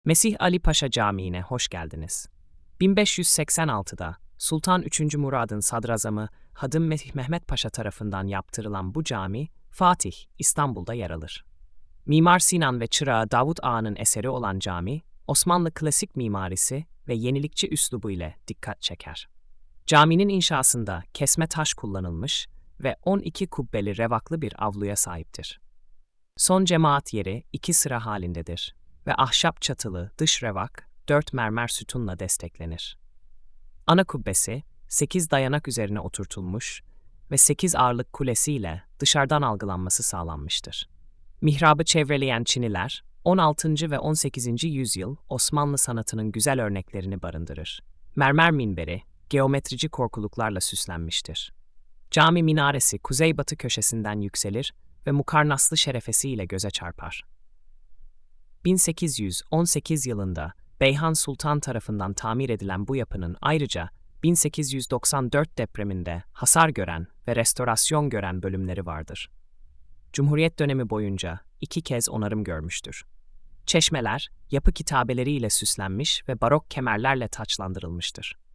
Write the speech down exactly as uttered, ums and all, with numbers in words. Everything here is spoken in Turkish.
Mesih Ali Paşa Camii'ne hoş geldiniz. bin beş yüz seksen altıda Sultan üçüncü Murad'ın sadrazamı Hadım Mesih Mehmet Paşa tarafından yaptırılan bu cami, Fatih, İstanbul'da yer alır. Mimar Sinan ve çırağı Davut Ağa'nın eseri olan cami, Osmanlı klasik mimarisi ve yenilikçi üslubu ile dikkat çeker. Caminin inşasında kesme taş kullanılmış ve on iki kubbeli revaklı bir avluya sahiptir. Son cemaat yeri iki sıra halindedir ve ahşap çatılı dış revak dört mermer sütunla desteklenir. Ana kubbesi sekiz dayanak üzerine oturtulmuş ve sekiz ağırlık kulesiyle dışarıdan algılanması sağlanmıştır. Mihrabı çevreleyen çiniler on altıncı ve on sekizinci yüzyıl Osmanlı sanatının güzel örneklerini barındırır. Mermer minberi geometrici korkuluklarla süslenmiştir. Cami minaresi kuzeybatı köşesinden yükselir ve mukarnaslı şerefesiyle göze çarpar. bin sekiz yüz on sekiz yılında Beyhan Sultan tarafından tamir edilen bu yapının ayrıca bin sekiz yüz doksan dört depreminde hasar gören ve restorasyon gören bölümleri vardır. Cumhuriyet dönemi boyunca iki kez onarım görmüştür. Çeşmeler, yapı kitabeleriyle süslenmiş ve barok kemerlerle taçlandırılmıştır.